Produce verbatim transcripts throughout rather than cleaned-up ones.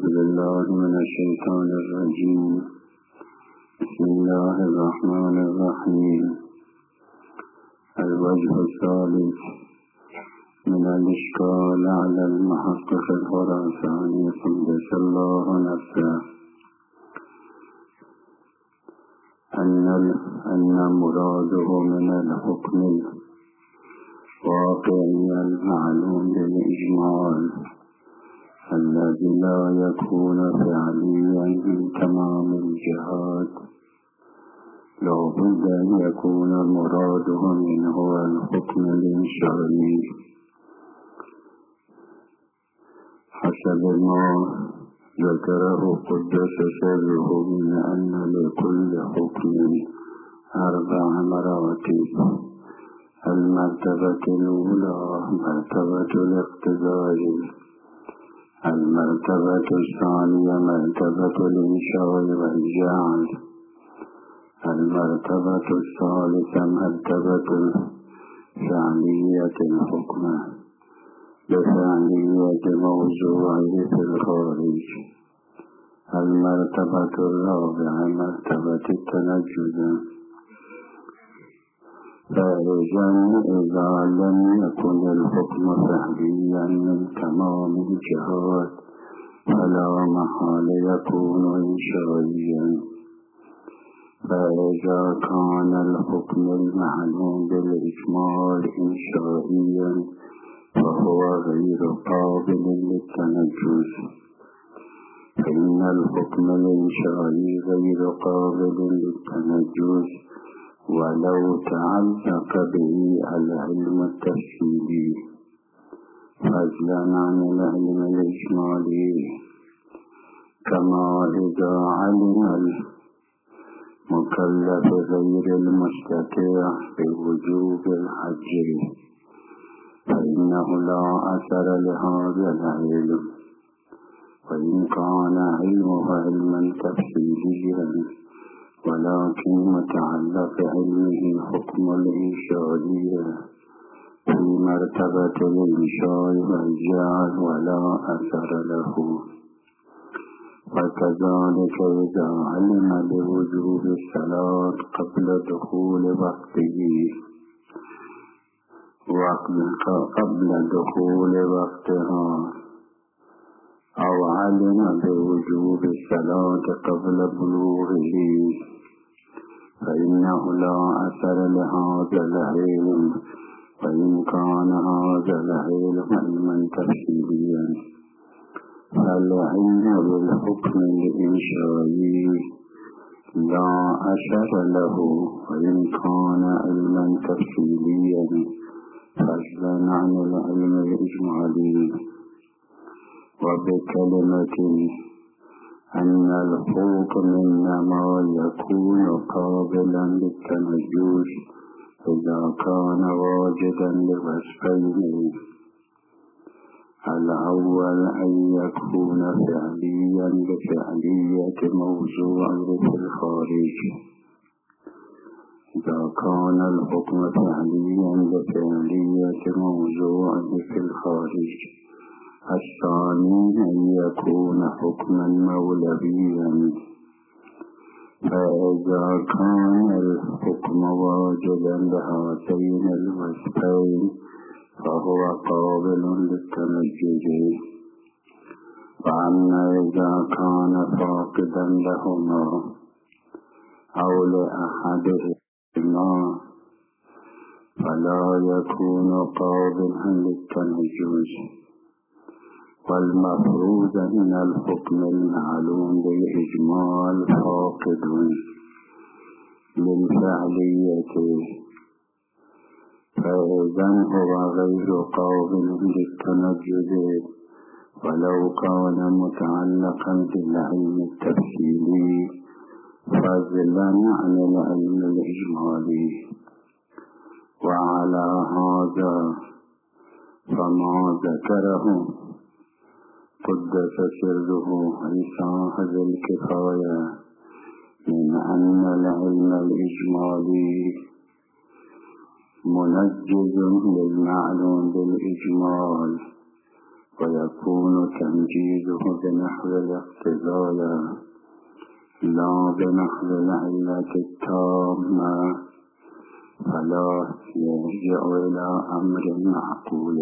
بالله من الشيطان الرجيم. بسم الله الرحمن الرحيم. الوجه الثالث من الإشكال على المحقق الخراساني قدس الله نفسه أن أن مراده من الحكم الواقعي المعلوم بالإجمال الذي لا يكون فعليا من تمام الجهات لا بد أن يكون مراده منه الحكم الإنشائي حسب ما ذكره قدس سره من أن لكل حكم أربع مراتب. المرتبة الأولى مرتبة الاقتضاء، المرتبة الثانية مرتبة الإنشاء والجعل، المرتبة الثالثة مرتبة فعلية الحكم بفعلية موضوعه في الخارج، المرتبة الرابعة مرتبة التنجد. فإذا إذا لم يكن الحكم فعليا من تمام الجهات فلا محال يكون إنشائيا. فإذا كان الحكم المعلوم بالإجمال إنشائيا فهو غير قابل للتنجز، فإن الحكم الإنشائي غير قابل للتنجز ولو تعلق به العلم التفصيلي فضلا عن العلم الإجمالي. كما إذا علم المكلف غير المستطيع بوجوب الحج فإنه لا أثر لهذا العلم، وإن كان علمه علما تفصيليا ولكن متعلق علمه حكم الإنشائي في مرتبة الإنشاء والجعل ولا أثر له. وكذلك إذا علم بوجوب الصلاة قبل دخول وقته قبل دخول وقتها أو علم بوجوب الصلاة قبل بلوغه فإنه لا أثر لهذا العلم، وإن كان هذا العلم علما تفصيليا. فالعلم بالحكم الإنشائي لا أثر له وإن كان علما تفصيليا فضلا عن العلم الإجمالي. وبكلمة أن الحكم إنما يكون قابلا للتنجز إذا كان واجدا لوصفين: الأول أن يكون فعليا بفعلية موضوعه في الخارج. إذا كان الحكم فعليا بفعلية موضوعه في الخارج. الثاني أن يكون حكما مولويا. فإذا كان الحكم واجدا لهاتين الوصفين فهو قابل للتنجز. وأما إذا كان فاقدا لهما أو لأحدهما فلا يكون قابلا للتنجز. والمفروض من الحكم المعلوم بالإجمال فاقد للفعلية، فإذن هو غير قابل للتنجز ولو كان متعلقا بالعلم التفصيلي فضلا عن العلم الإجمالي. وعلى هذا فما ذكره قدس سره عن صاحب الكفاية من أن العلم الإجمالي منجز للمعلوم بالإجمال ويكون تنجيزه بنحو الاقتضايا لا بنحو العلة التامة، فلا يرجع إلى أمر معقول.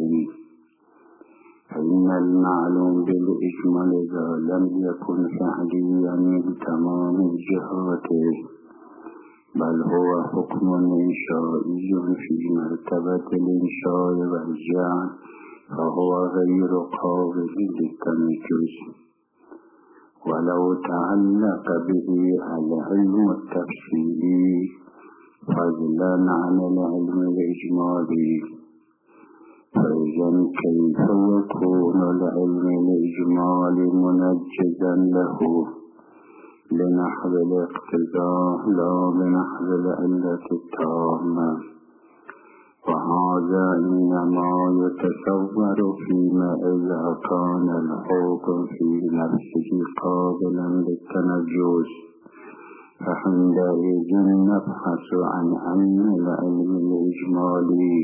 فإن المعلوم بالإجمال إذا لم يكن فعليا من تمام الجهات، بل هو حكم إنشائي في مرتبة الإنشاء والجعل، فهو غير قابل للتنجز. ولو تعلق به العلم التفصيلي فضلا عن العلم الإجمالي، فإذا كيف يكون العلم الإجمالي منجزا له لنحو الاقتضاء لا بنحو العلة التامة؟ وهذا إنما يتصور فيما إذا كان الحكم في نفسه قابلا للتنجز، فعندئذ نبحث عن أن العلم الإجمالي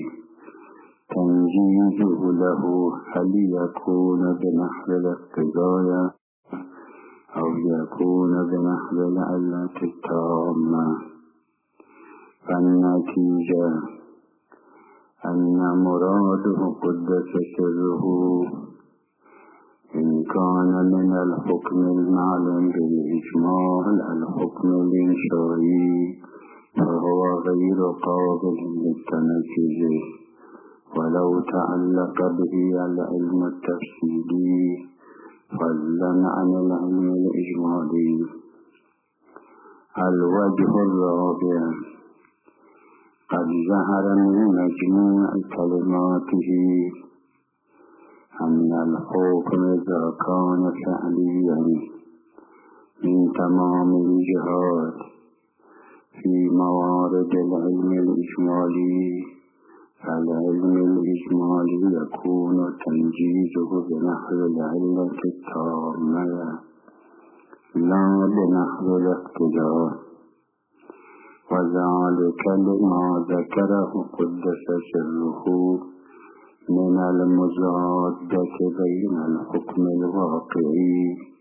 تنجيزه له هل يكون بنحو الاقتضاء أو يكون بنحو العلة التامة. فالنتيجة أن مراده قدس سره إن كان من الحكم المعلوم بالإجمال الحكم الإنشائي فهو غير قابل للتنجز، ولو تعلق به العلم التفصيلي فضلا عن العلم الإجمالي. الوجه الرابع: قد ظهر من مجموع كلماته أن الحكم إذا كان فعليا من تمام الجهات في موارد العلم الإجمالي، فالعلم الإجمالي يكون تنجيزه بنحو العلة التامة لا بنحو الاقتضاء، وذلك لما ذكره قدس سره من المزادة بين الحكم الواقعي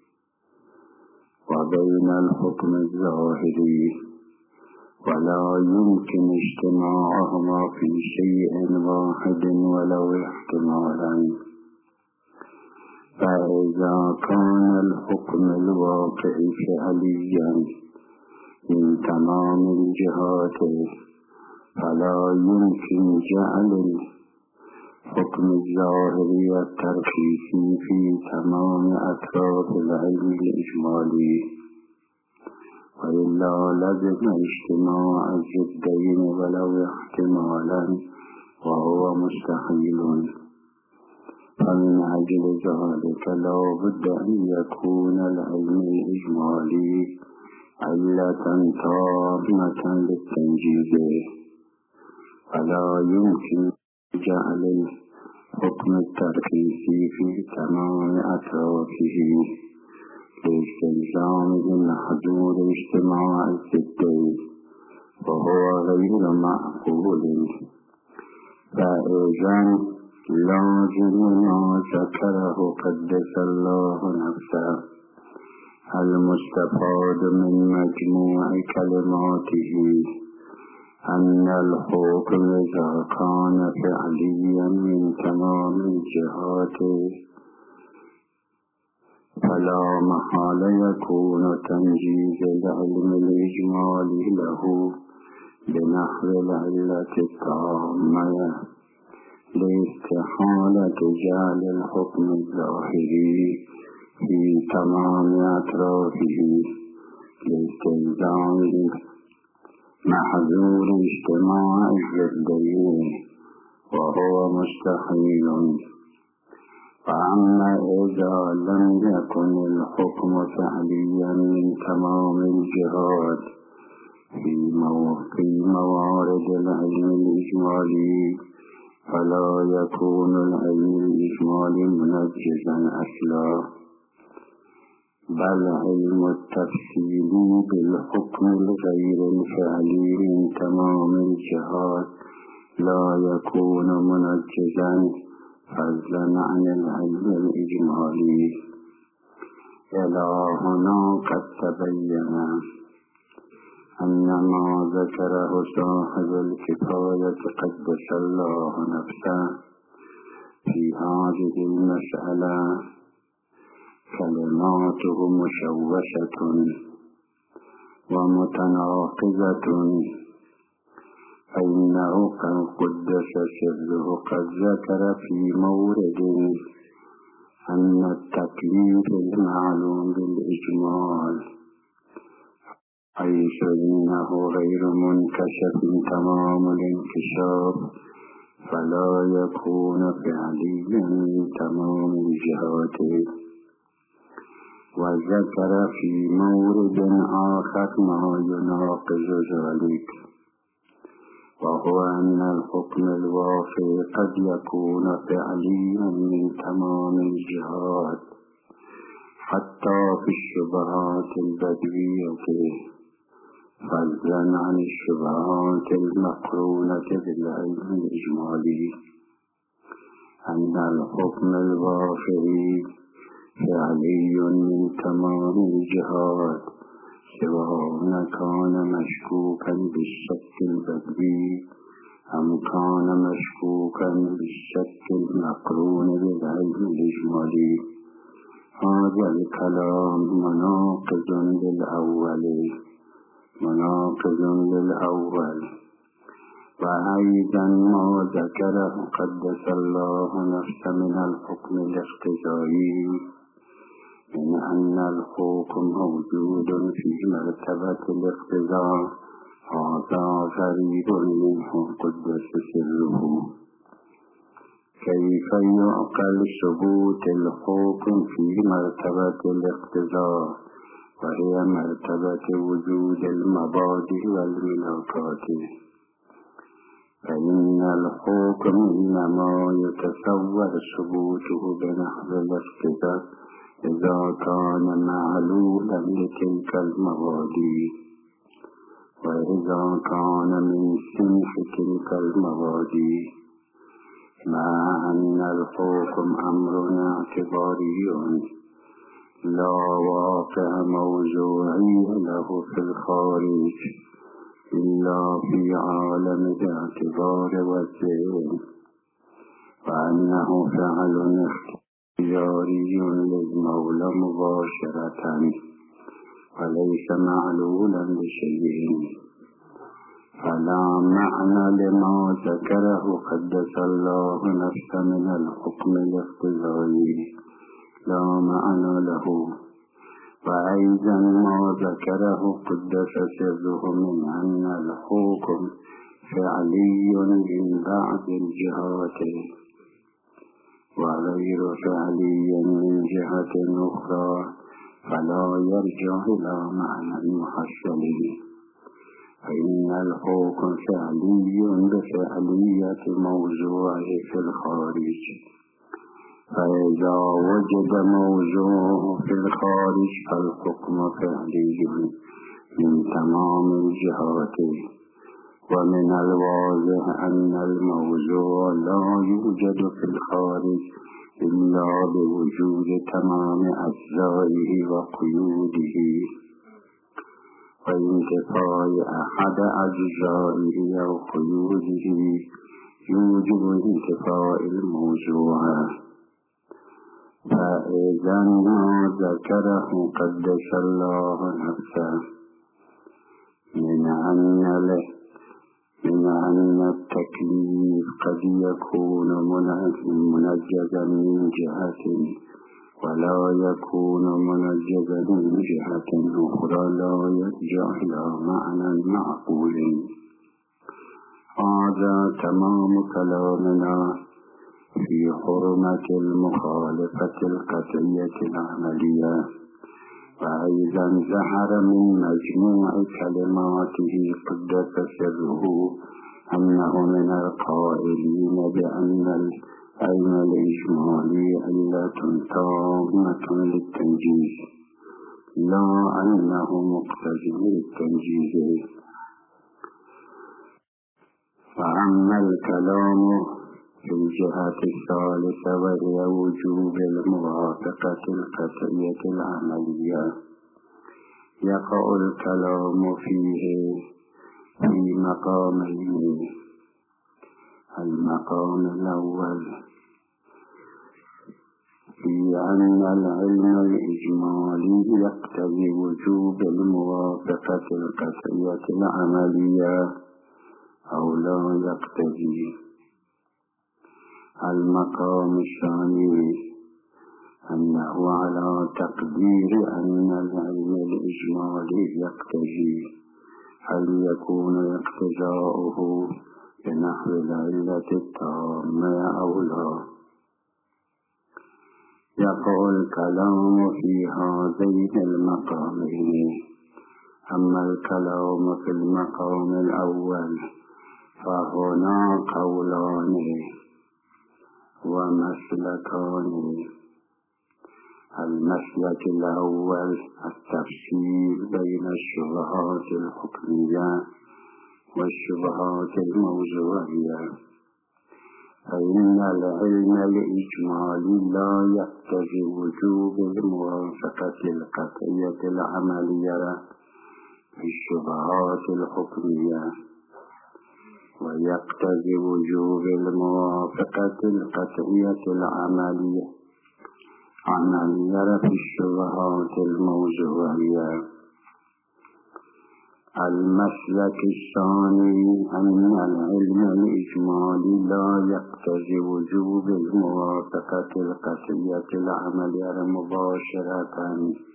وبين الحكم الظاهري، ولا يمكن اجتماعهما في شيء واحد ولو احتمالا. فإذا كان الحكم الواقعي فعليا من تمام الجهات فلا يمكن جعل الحكم الظاهري الترخيصي في تمام أطراف العلم الإجمالي، وإلا لزم اجتماع الضدين ولو احتمالا وهو مستحيل. فمن أجل ذلك لا بد أن يكون العلم الإجمالي علة تامة للتنجيز، ولا يمكن جعل الحكم الترخيصي في تمام أطرافه لاستلزامه محظور اجتماع الضدين، وهو غير معقول. فإذن لازم ما ذكره قدس الله نفسه المستفاد من مجموع كلماته أن الحكم إذا كان فعليا من تمام الجهات فلا محال يكون تنجيز العلم الإجمالي له بنحو العلة التامة لاستحالة جعل الحكم الظاهري في تمام أطرافه لاستلزامه محظور اجتماع الضدين، وهو مستحيل. فأما إذا لم يكن الحكم فعليا من تمام الجهات في موارد العلم الإجمالي فلا يكون العلم الإجمالي منجزا أصلا، بل علم التفصيل بالحكم الغير الفعلي من تمام الجهات لا يكون منجزا، فضلا عن العلم الإجمالي. إلهنا قد تبين أن ما ذكره صاحب الكفاية قدس الله نفسه في هذه المسألة كلماته مشوشة ومتناقضة، فإنه قد قدس سره قد ذكر في مورد أن التكليف المعلوم بالإجمال حيث إنه غير منكشف تمام الانكشاف فلا يكون فعليا من تمام الجهات. وذكر في مورد آخر ما يناقض ذلك، وهو أن الحكم الواقع قد يكون فعليا من تمام الجهات حتى في الشبهات البدوية، فضلا عن الشبهات المقرونة بالعلم الإجمالي، أن الحكم الواقعي فعلي من تمام الجهات سواء كان مشكوكا بالشك البدوي أم كان مشكوكا بالشك المقرون بالعلم الإجمالي. هذا الكلام مناقض للأول مناقض للأول وأيضا ما ذكره قدس الله نفسه من الحكم الاقتضائي من أن الحكم موجود في مرتبة الاقتضاء، هذا غريب منه قدس سره. كيف يعقل ثبوت الحكم في مرتبة الاقتضاء وهي مرتبة وجود المبادئ والملاكات؟ فإن الحكم إنما يتصور ثبوته بنحو الاقتضاء إذا كان معلولا لتلك المبادئ، وإذا كان من صنف تلك المبادئ، مع أن الحكم أمر اعتباري لا واقع موضوعي له في الخارج إلا في عالم الاعتبار والذهن، وأنه فعل اختياري للمولى مباشرة وليس معلولا بشيء، فلا معنى لما ذكره قدس الله نفسه من الحكم الاقتضائي، لا معنى له. وأيضا ما ذكره قدس سره من أن الحكم فعلي من بعض الجهات وغير فعلي من جهة أخرى، فلا يرجع إلى معنى المحصل، فإن الحكم فعلي بفعلية موضوعه في الخارج، فإذا وجد موضوع في الخارج فالحكم فعلي من تمام الجهات. ومن الواضح أن الموضوع لا يوجد في الخارج إلا بوجود تمام أجزائه وقيوده، وانتفاء أحد أجزائه أو قيوده يوجب انتفاء الموضوع. فإذا ما ذكره قدس الله نفسه من أن له من أن التكليف قد يكون منجزا من جهة ولا يكون منجزا من جهة أخرى لا يرجع إلى معنى معقول. هذا تمام كلامنا في حرمة المخالفة القطعية العملية. وأيضا ظهر من مجموع كلماته قدس سره أنه من القائلين بأن العلم الإجمالي علة تامة للتنجيز، لا أنه مقتضي للتنجيز. فأما الكلام في الجهة الثالثة وهي وجوب الموافقة القطعية العملية يقع الكلام فيه في مقامين. المقام الأول في أن العلم الإجمالي يقتضي وجوب الموافقة القطعية العملية أو لا يقتضي. المقام الثاني أنه على تقدير أن العلم الإجمالي يقتضي هل يكون اقتضاؤه بنحو العلة التامة أو لا. يقع الكلام في هذين المقامين. أما الكلام في المقام الأول فهنا قولان ومسلكان. المسلك الأول التفصيل بين الشبهات الحكمية والشبهات الموضوعية، فإن العلم الإجمالي لا يقتضي وجوب الموافقة القطعية العملية في الشبهات الحكمية، ويقتضي وجوب الموافقة القطعية العملية عملية في الشبهات الموضوعية. المسلك الثاني أن العلم الإجمالي لا يقتضي وجوب الموافقة القطعية العملية مباشرة،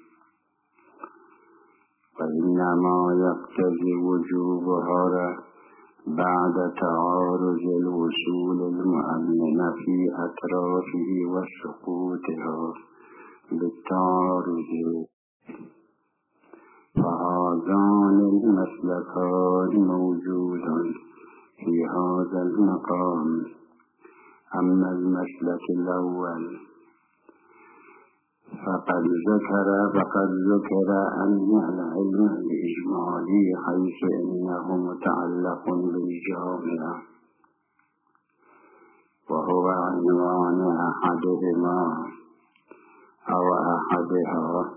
وإنما يقتضي وجوبها بعد تعارض الوصول المؤمن في أطرافه وسقوطها بالتعارض. فهذان المسلكان موجودان في هذا المقام. أما المسلك الأول فقد ذكر فقد ذكر أن العلم الإجمالي حيث إنه متعلق بالجامعة وهو عنوان أحدهما أو أحدها،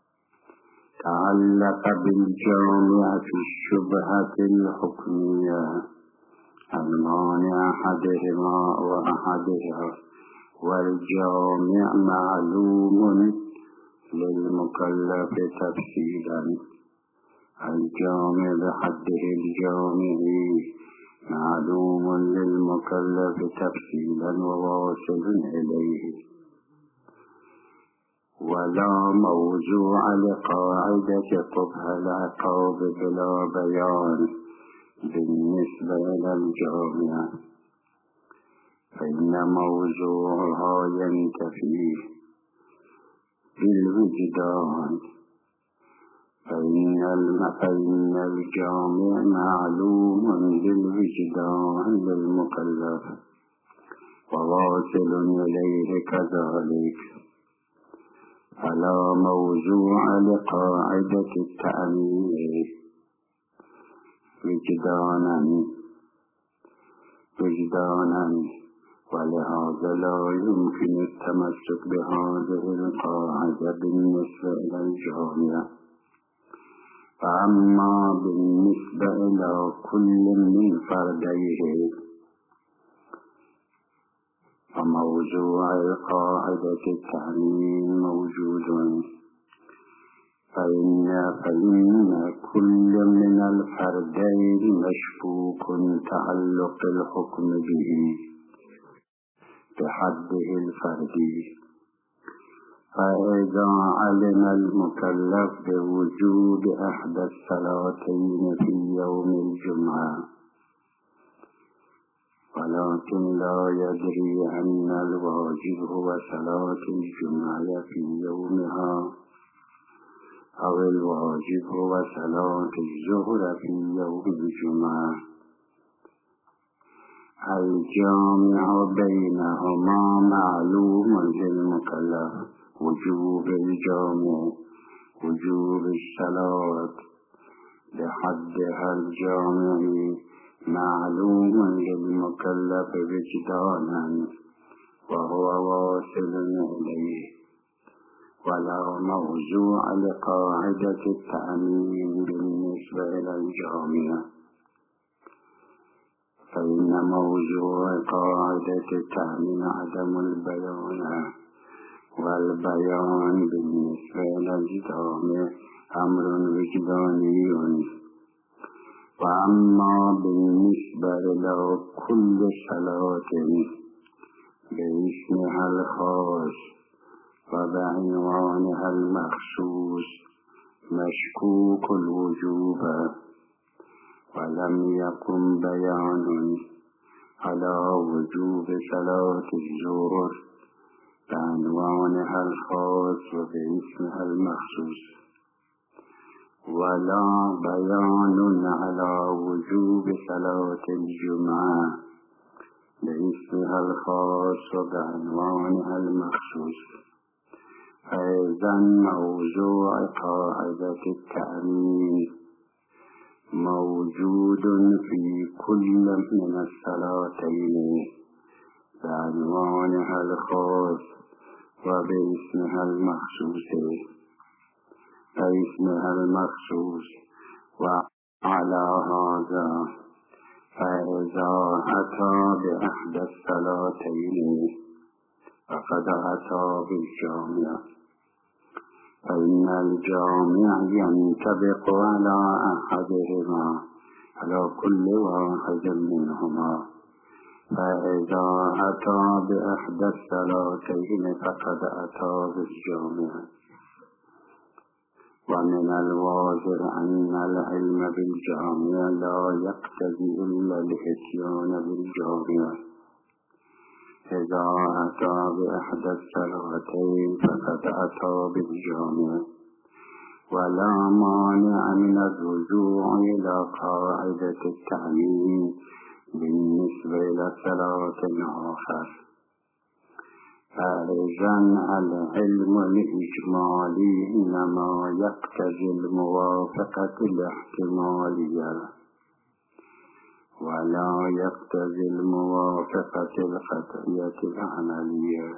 تعلق بالجامعة في الشبهة الحكمية عنوان أحدهما وأحدها، والجامع معلوم للمكلف تفصيلا. الجامع بحده الجامعي معلوم للمكلف تفصيلا وواصل إليه. ولا موضوع لقاعدة قبح العقاب بلا بيان بالنسبة إلى الجامع، فإن موضوعها ينتفي بالوجدان، فإن الجامع معلوم بالوجدان للمكلف وواصل إليه كذلك. فلا موضوع لقاعدة التأمين وجدانا وجدانا ولهذا لا يمكن التمسك بهذه القاعدة بالنسبة إلى الجامع. فأما بالنسبة إلى كل من فرديه فموضوع القاعدة التأمين موجود، فإن, فإن كل من الفردين مشكوك تعلق الحكم به بحده الفردي. فإذا علم المكلف بوجوب أحد الصلاتين في يوم الجمعة ولكن لا يدري أن الواجب هو صلاة الجمعة في يومها أو الواجب هو صلاة الظهر في يوم الجمعة، الجامع بينهما معلوم للمكلف وجوب الجامع وجوب الصلاة بحدها الجامع معلوم للمكلف وجدانا وهو واصل إليه، ولا موضوع لقاعدة التأمين بالنسبة إلى الجامعة، فإن موضوع قاعدة التأمين عدم البيان، والبيان بالنسبة إلى الجامعة أمر وجداني. وأما بالنسبة إلى كل صلاة باسمها الخاص وبعنوانها المخصوص مشكوك الوجوب، ولم يكن بيان على وجوب صلاة الظهر بعنوانها الخاص وباسمها المخصوص، ولا بيان على وجوب صلاة الجمعة باسمها الخاص وبعنوانها المخصوص. فإذا موضوع قاعدة التأمين موجود في كل من الصلاتين بعنوانها الخاص وباسمها المخصوص باسمها المخصوص وعلى هذا فإذا أتى بأحد الصلاتين فقد أتى بالجامع، فإن الجامع ينطبق على أحدهما على كل واحد منهما، فإذا أتى بأحد الصلاتين فقد أتى بالجامع. ومن الواضح أن العلم بالجامع لا يقتضي إلا الإتيان بالجامع. إذا أتى بأحد الصلاتين فقد أتى بالجامع، ولا مانع من الرجوع إلى قاعدة التأمين بالنسبة إلى صلاة آخر. فإذا العلم الإجمالي إنما يقتضي الموافقة الاحتمالية ولا يقتضي الموافقة القطعية العملية،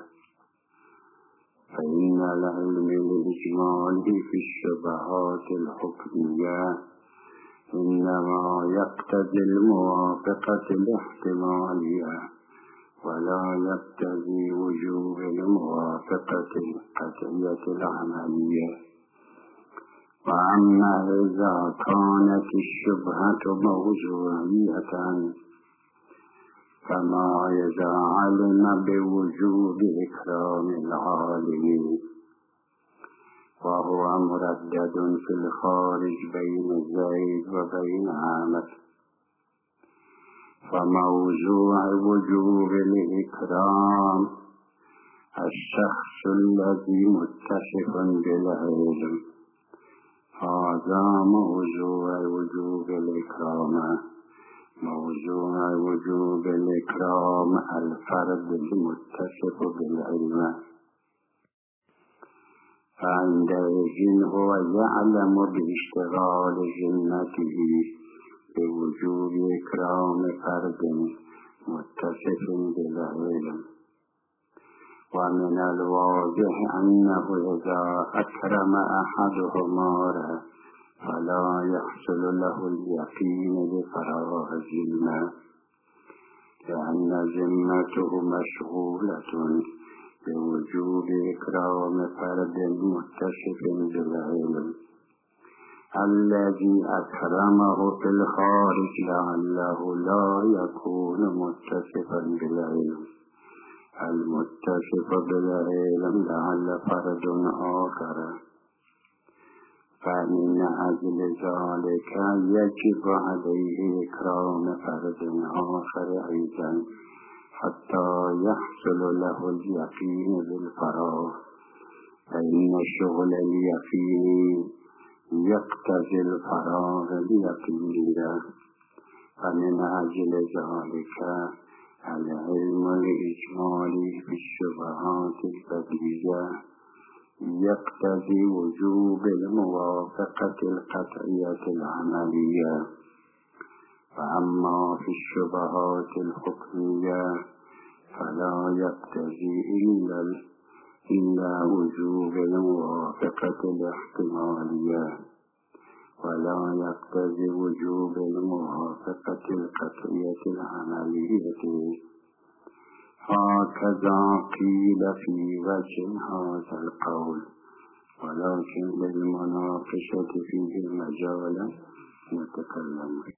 فإن العلم الإجمالي في الشبهات الحكمية إنما يقتضي الموافقة الاحتمالية ولا يقتضي وجوب الموافقة القطعية العملية. وأما إذا كانت الشبهة موضوعية فما إذا علم بوجوب إكرام العالم وهو مردد في الخارج بين زيد وبين عامر، فموضوع وجوب الإكرام الشخص الذي متصف بالعلم، هذا موضوع وجوب الإكرام. موضوع وجوب الإكرام الفرد المتصف بالعلم، فعندئذ هو يعلم باشتغال ذمته بوجوب إكرام فرد متصف بالعلم. ومن الواضح أنه إذا أكرم أحدهما فلا يحصل له اليقين بفراغ الذمة، لأن ذمته مشغولة بوجوب إكرام فرد متصف بالعلم الذي أكرمه في الخارج لعله لا يكون متصفا بالعلم المتصف بالعلم لعل فرد آخر. فمن أجل ذلك يجب عليه إكرام فرد آخر أيضا حتى يحصل له اليقين بالفراغ، فإن شغل اليقين يقتضي الفراغ اليقين. فمن أجل ذلك العلم الإجمالي في الشبهات البديهة يقتضي وجوب الموافقة القطعية العملية، وأما في الشبهات الحكمية فلا يقتضي إلا إلا وجوب الموافقة الاحتمالية، ولا يقتضي وجوب الموافقة القطعية العملية. هكذا قيل في وجه هذا القول، ولكن للمناقشة فيه مجالا نتكلم.